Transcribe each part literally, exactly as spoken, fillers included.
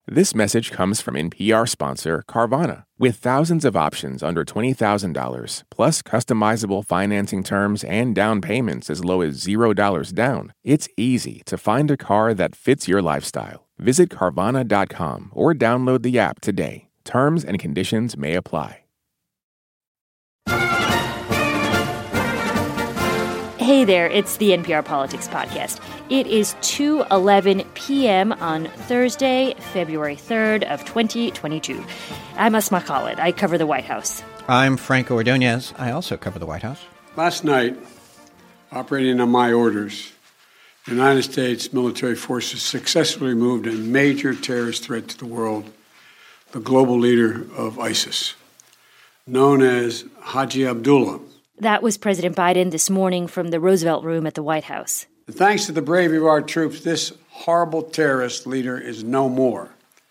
This message comes from N P R sponsor Carvana. With thousands of options under twenty thousand dollars, plus customizable financing terms and down payments as low as zero dollars down, it's easy to find a car that fits your lifestyle. Visit Carvana dot com or download the app today. Terms and conditions may apply. Hey there, it's the N P R Politics Podcast. It is two eleven p.m. on Thursday, February third of twenty twenty-two. I'm Asma Khalid. I cover the White House. I'm Franco Ordonez. I also cover the White House. Last night, operating on my orders, the United States military forces successfully removed a major terrorist threat to the world, the global leader of ISIS, known as Haji Abdullah. That was President Biden this morning from the Roosevelt Room at the White House. Thanks to the bravery of our troops, this horrible terrorist leader is no more.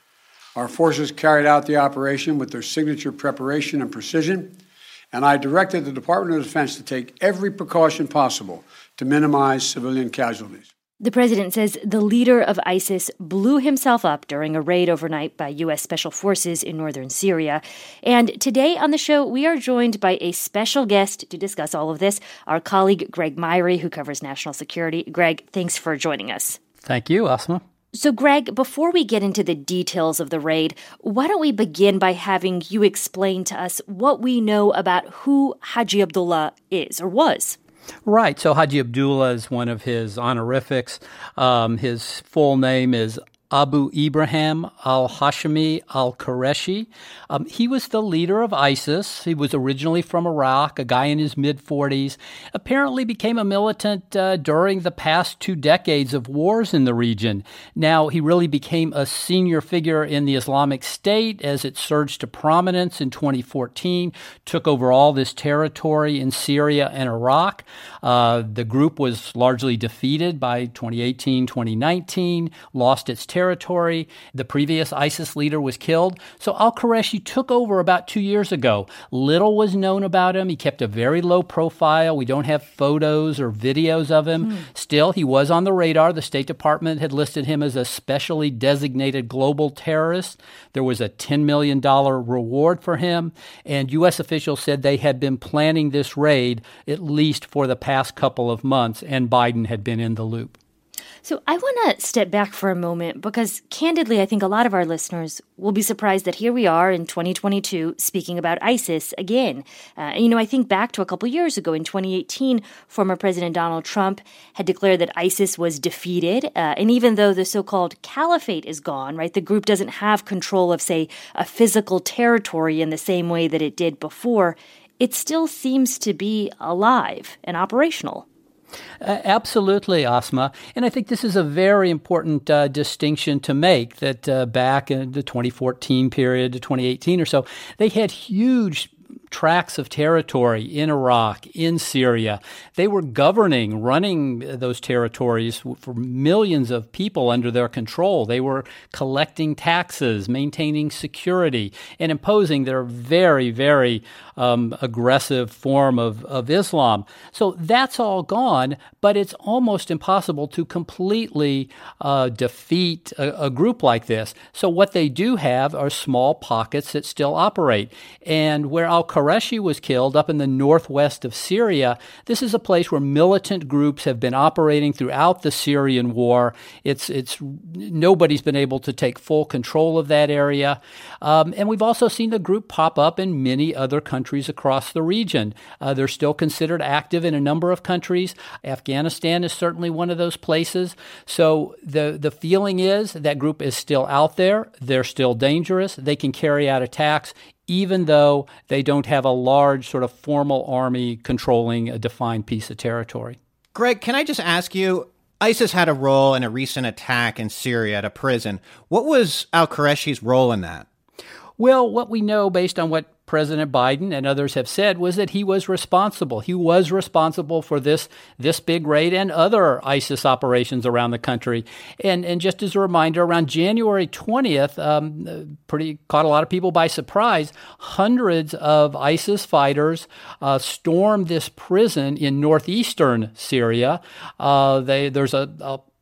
Our forces carried out the operation with their signature preparation and precision, and I directed the Department of Defense to take every precaution possible to minimize civilian casualties. The president says the leader of ISIS blew himself up during a raid overnight by U S Special Forces in northern Syria. And today on the show, we are joined by a special guest to discuss all of this, our colleague Greg Myre, who covers national security. Greg, thanks for joining us. Thank you, Asma. So, Greg, before we get into the details of the raid, why don't we begin by having you explain to us what we know about who Haji Abdullah is or was? Right. So Haji Abdullah is one of his honorifics. Um, his full name is Abu Ibrahim al-Hashimi al-Qureshi. Um, he was the leader of ISIS. He was originally from Iraq, a guy in his mid-forties, apparently became a militant uh, during the past two decades of wars in the region. Now, he really became a senior figure in the Islamic State as it surged to prominence in twenty fourteen, took over all this territory in Syria and Iraq. Uh, the group was largely defeated by twenty eighteen, twenty nineteen, lost its territory. territory. The previous ISIS leader was killed. So al-Qureshi took over about two years ago. Little was known about him. He kept a very low profile. We don't have photos or videos of him. Mm. Still, he was on the radar. The State Department had listed him as a specially designated global terrorist. There was a ten million dollars reward for him. And U S officials said they had been planning this raid at least for the past couple of months, and Biden had been in the loop. So I want to step back for a moment because, candidly, I think a lot of our listeners will be surprised that here we are in twenty twenty-two speaking about ISIS again. Uh, you know, I think back to a couple years ago in twenty eighteen, former President Donald Trump had declared that ISIS was defeated. Uh, and even though the so-called caliphate is gone, right, the group doesn't have control of, say, a physical territory in the same way that it did before, it still seems to be alive and operational. Uh, absolutely, Asma. And I think this is a very important uh, distinction to make, that uh, back in the twenty fourteen period to twenty eighteen or so, they had huge tracts of territory in Iraq, in Syria. They were governing, running those territories for millions of people under their control. They were collecting taxes, maintaining security, and imposing their very, very um, aggressive form of, of Islam. So that's all gone, but it's almost impossible to completely uh, defeat a, a group like this. So what they do have are small pockets that still operate. And where al-Qureshi was killed up in the northwest of Syria, this is a place where militant groups have been operating throughout the Syrian war. It's it's nobody's been able to take full control of that area. Um, and we've also seen the group pop up in many other countries across the region. Uh, they're still considered active in a number of countries. Afghanistan is certainly one of those places. So the, the feeling is that group is still out there. They're still dangerous. They can carry out attacks even though they don't have a large sort of formal army controlling a defined piece of territory. Greg, can I just ask you, ISIS had a role in a recent attack in Syria at a prison. What was al-Qureshi's role in that? Well, what we know based on what President Biden and others have said was that he was responsible. He was responsible for this this big raid and other ISIS operations around the country. And and just as a reminder, around January twentieth, um, pretty caught a lot of people by surprise. Hundreds of ISIS fighters uh, stormed this prison in northeastern Syria. Uh, they there's a, a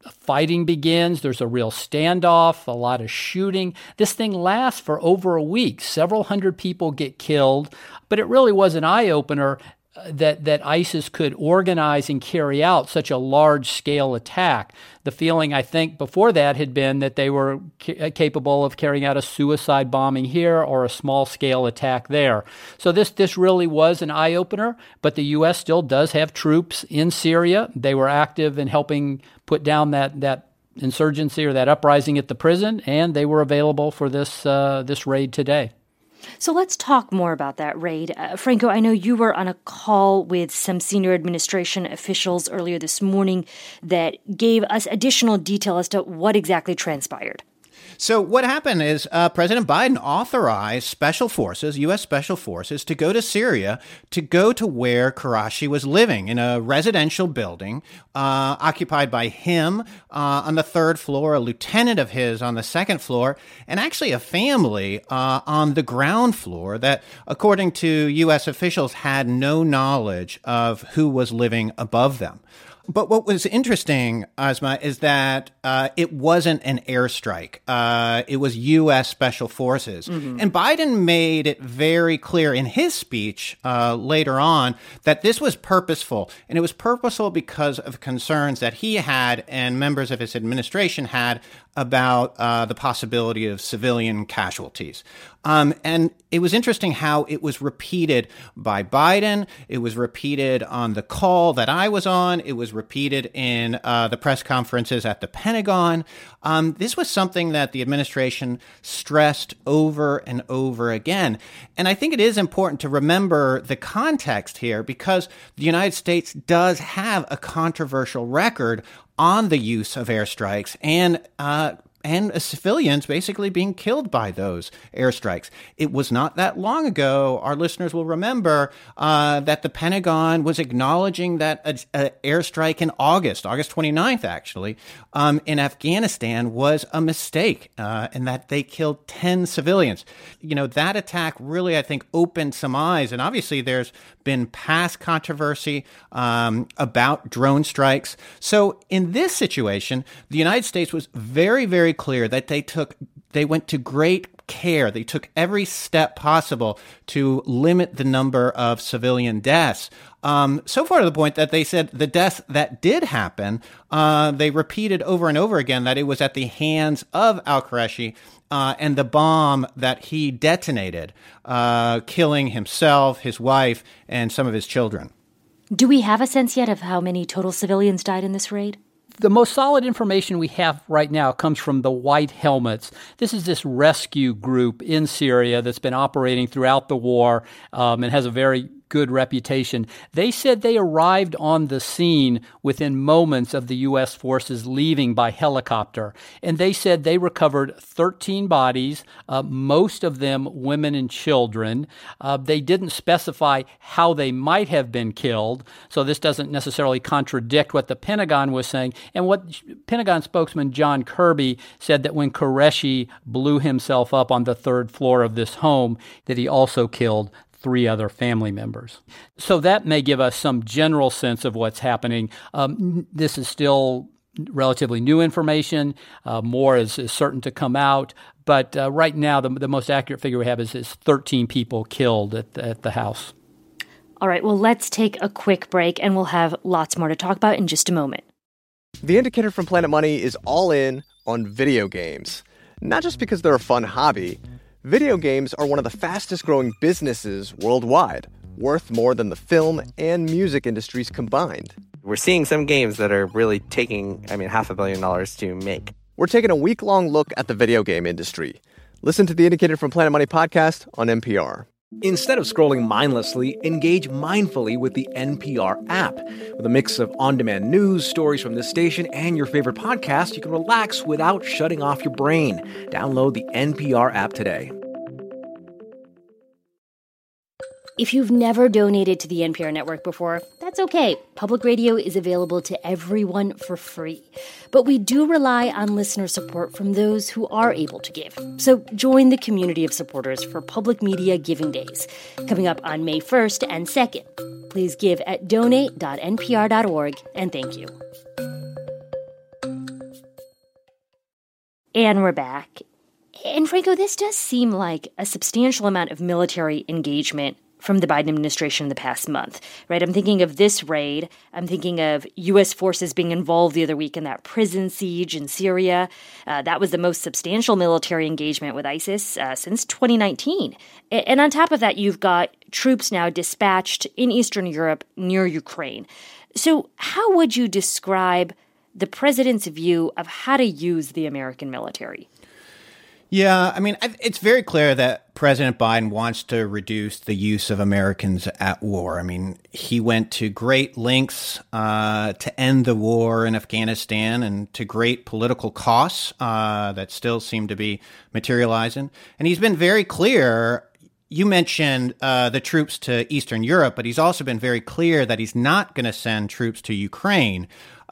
fighting begins. There's a real standoff, a lot of shooting. This thing lasts for over a week. Several hundred people get killed, but it really was an eye-opener that that ISIS could organize and carry out such a large-scale attack. The feeling, I think, before that had been that they were ca- capable of carrying out a suicide bombing here or a small-scale attack there. So this this really was an eye-opener, but the U S still does have troops in Syria. They were active in helping put down that that insurgency or that uprising at the prison, and they were available for this uh, this raid today. So let's talk more about that raid. Uh, Franco, I know you were on a call with some senior administration officials earlier this morning that gave us additional detail as to what exactly transpired. So what happened is uh, President Biden authorized special forces, U S special forces, to go to Syria, to go to where Qurayshi was living in a residential building uh, occupied by him uh, on the third floor, a lieutenant of his on the second floor, and actually a family uh, on the ground floor that, according to U S officials, had no knowledge of who was living above them. But what was interesting, Asma, is that uh, it wasn't an airstrike. Uh, it was U S Special Forces. Mm-hmm. And Biden made it very clear in his speech uh, later on that this was purposeful. And it was purposeful because of concerns that he had and members of his administration had about uh, the possibility of civilian casualties. Um, and it was interesting how it was repeated by Biden. It was repeated on the call that I was on. It was repeated in uh, the press conferences at the Pentagon. Um, this was something that the administration stressed over and over again. And I think it is important to remember the context here because the United States does have a controversial record on the use of airstrikes and uh, and civilians basically being killed by those airstrikes. It was not that long ago, our listeners will remember, uh, that the Pentagon was acknowledging that an airstrike in August, August twenty-ninth, actually, um, in Afghanistan was a mistake, uh, and that they killed ten civilians. You know, that attack really, I think, opened some eyes. And obviously there's been past controversy um, about drone strikes. So in this situation, the United States was very, very clear that they took, they went to great care. They took every step possible to limit the number of civilian deaths. Um, so far to the point that they said the deaths that did happen, uh, they repeated over and over again that it was at the hands of al-Qurayshi uh, and the bomb that he detonated, uh, killing himself, his wife, and some of his children. Do we have a sense yet of how many total civilians died in this raid? The most solid information we have right now comes from the White Helmets. This is this rescue group in Syria that's been operating throughout the war um, and has a very good reputation. They said they arrived on the scene within moments of the U S forces leaving by helicopter. And they said they recovered thirteen bodies, uh, most of them women and children. Uh, they didn't specify how they might have been killed. So this doesn't necessarily contradict what the Pentagon was saying. And what Pentagon spokesman John Kirby said that when Qurayshi blew himself up on the third floor of this home, that he also killed three other family members. So that may give us some general sense of what's happening. Um, this is still relatively new information. Uh, more is, is certain to come out. But uh, right now, the, the most accurate figure we have is, is thirteen people killed at the, at the house. All right, well, let's take a quick break, and we'll have lots more to talk about in just a moment. The Indicator from Planet Money is all in on video games. Not just because they're a fun hobby. Video games are one of the fastest growing businesses worldwide, worth more than the film and music industries combined. We're seeing some games that are really taking, I mean, half a billion dollars to make. We're taking a week-long look at the video game industry. Listen to the Indicator from Planet Money podcast on N P R. Instead of scrolling mindlessly, engage mindfully with the N P R app. With a mix of on-demand news, stories from this station, and your favorite podcast, you can relax without shutting off your brain. Download the N P R app today. If you've never donated to the N P R network before, that's okay. Public radio is available to everyone for free. But we do rely on listener support from those who are able to give. So join the community of supporters for Public Media Giving Days, coming up on May first and second. Please give at donate dot n p r dot org, and thank you. And we're back. And Franco, this does seem like a substantial amount of military engagement from the Biden administration in the past month, right? I'm thinking of this raid. I'm thinking of U S forces being involved the other week in that prison siege in Syria. Uh, that was the most substantial military engagement with ISIS uh, since twenty nineteen. And on top of that, you've got troops now dispatched in Eastern Europe near Ukraine. So how would you describe the president's view of how to use the American military? Yeah, I mean, it's very clear that President Biden wants to reduce the use of Americans at war. I mean, he went to great lengths uh, to end the war in Afghanistan and to great political costs uh, that still seem to be materializing. And he's been very clear. You mentioned uh, the troops to Eastern Europe, but he's also been very clear that he's not going to send troops to Ukraine,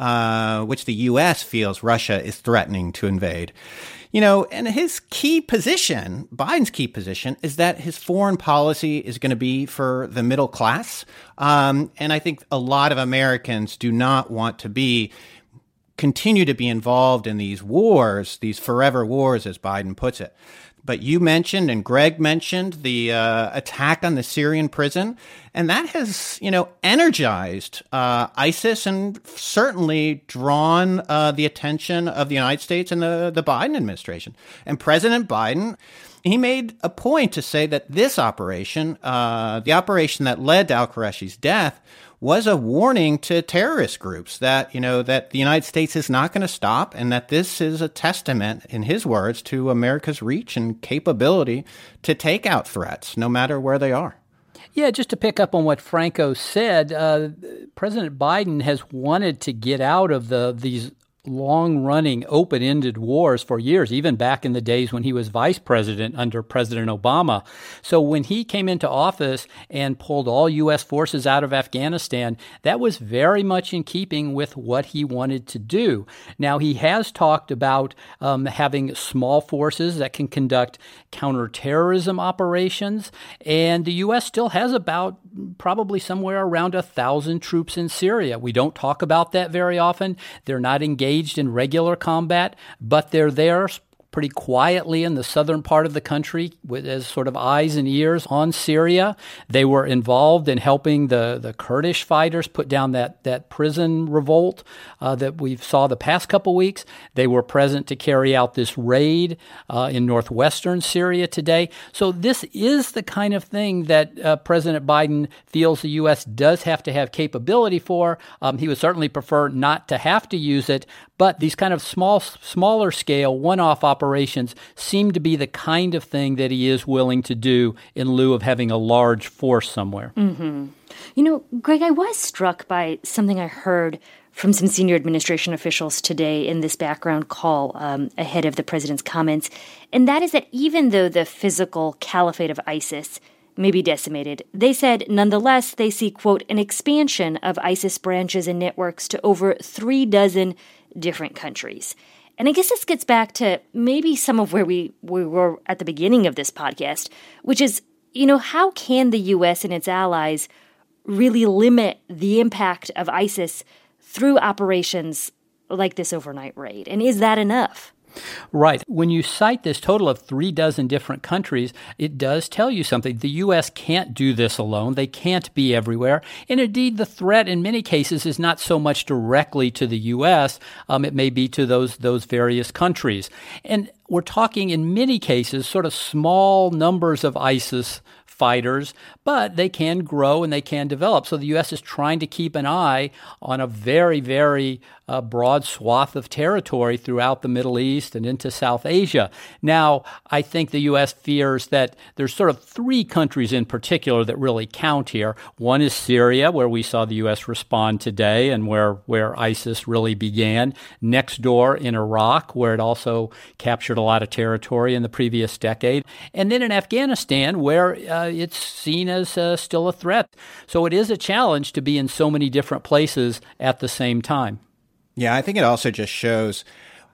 uh, which the U S feels Russia is threatening to invade. You know, and his key position, Biden's key position, is that his foreign policy is going to be for the middle class. Um, and I think a lot of Americans do not want to be continue to be involved in these wars, these forever wars, as Biden puts it. But you mentioned, and Greg mentioned, the uh, attack on the Syrian prison, and that has, you know, energized uh, ISIS and certainly drawn uh, the attention of the United States and the, the Biden administration. And President Biden, he made a point to say that this operation, uh, the operation that led to al-Qureshi's death, was a warning to terrorist groups that, you know, that the United States is not going to stop and that this is a testament, in his words, to America's reach and capability to take out threats, no matter where they are. Yeah, just to pick up on what Franco said, uh, President Biden has wanted to get out of the these long-running, open-ended wars for years, even back in the days when he was vice president under President Obama. So when he came into office and pulled all U S forces out of Afghanistan, that was very much in keeping with what he wanted to do. Now, he has talked about um, having small forces that can conduct counterterrorism operations, and the U S still has about probably somewhere around a thousand troops in Syria. We don't talk about that very often. They're not engaged in regular combat, but they're there pretty quietly in the southern part of the country with, as sort of eyes and ears on Syria. They were involved in helping the, the Kurdish fighters put down that, that prison revolt uh, that we saw the past couple weeks. They were present to carry out this raid uh, in northwestern Syria today. So this is the kind of thing that uh, President Biden feels the U S does have to have capability for. Um, he would certainly prefer not to have to use it, but these kind of small, smaller scale, one-off operations seem to be the kind of thing that he is willing to do in lieu of having a large force somewhere. Mm-hmm. You know, Greg, I was struck by something I heard from some senior administration officials today in this background call um, ahead of the president's comments, and that is that even though the physical caliphate of ISIS may be decimated, they said nonetheless they see, quote, an expansion of ISIS branches and networks to over three dozen different countries. And I guess this gets back to maybe some of where we, we were at the beginning of this podcast, which is, you know, how can the U S and its allies really limit the impact of ISIS through operations like this overnight raid? And is that enough? Right. When you cite this total of three dozen different countries, it does tell you something. The U S can't do this alone. They can't be everywhere. And indeed, the threat in many cases is not so much directly to the U S. Um, it may be to those those various countries. And we're talking in many cases sort of small numbers of ISIS fighters, but they can grow and they can develop. So the U S is trying to keep an eye on a very, very uh, broad swath of territory throughout the Middle East and into South Asia. Now, I think the U S fears that there's sort of three countries in particular that really count here. One is Syria, where we saw the U S respond today and where, where ISIS really began. Next door in Iraq, where it also captured a lot of territory in the previous decade. And then in Afghanistan, where uh, it's seen as uh, still a threat. So it is a challenge to be in so many different places at the same time. Yeah, I think it also just shows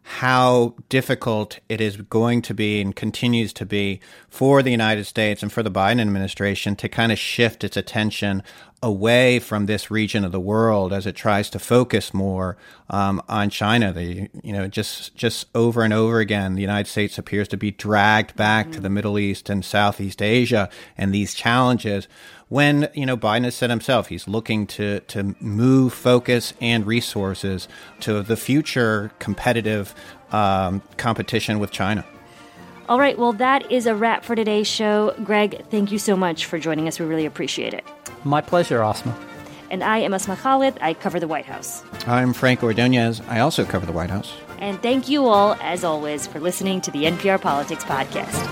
how difficult it is going to be and continues to be for the United States and for the Biden administration to kind of shift its attention away from this region of the world as it tries to focus more um, on China. The, you know, just just over and over again, the United States appears to be dragged back mm-hmm. to the Middle East and Southeast Asia and these challenges. When, you know, Biden has said himself, he's looking to to move focus and resources to the future competitive um, competition with China. All right, well, that is a wrap for today's show. Greg, thank you so much for joining us. We really appreciate it. My pleasure, Asma. And I am Asma Khalid. I cover the White House. I'm Frank Ordonez. I also cover the White House. And thank you all, as always, for listening to the N P R Politics Podcast.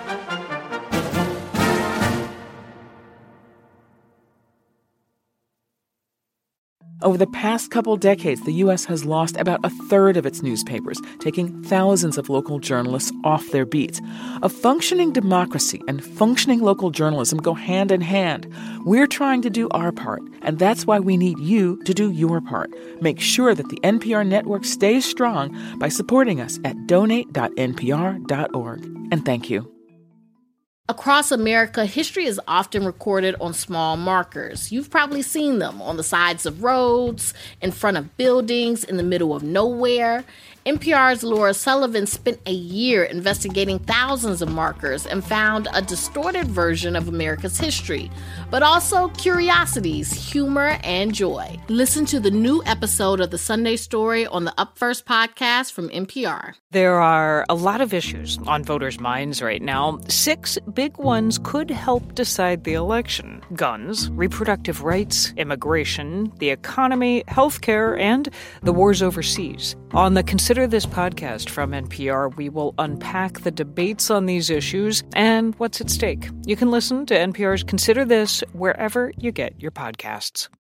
Over the past couple decades, the U S has lost about a third of its newspapers, taking thousands of local journalists off their beats. A functioning democracy and functioning local journalism go hand in hand. We're trying to do our part, and that's why we need you to do your part. Make sure that the N P R network stays strong by supporting us at donate dot n p r dot org. And thank you. Across America, history is often recorded on small markers. You've probably seen them on the sides of roads, in front of buildings, in the middle of nowhere. N P R's Laura Sullivan spent a year investigating thousands of markers and found a distorted version of America's history, but also curiosities, humor, and joy. Listen to the new episode of The Sunday Story on the Up First podcast from N P R. There are a lot of issues on voters' minds right now. Six big ones could help decide the election: guns, reproductive rights, immigration, the economy, healthcare, and the wars overseas. On the Consider This podcast from N P R, we will unpack the debates on these issues and what's at stake. You can listen to N P R's Consider This wherever you get your podcasts.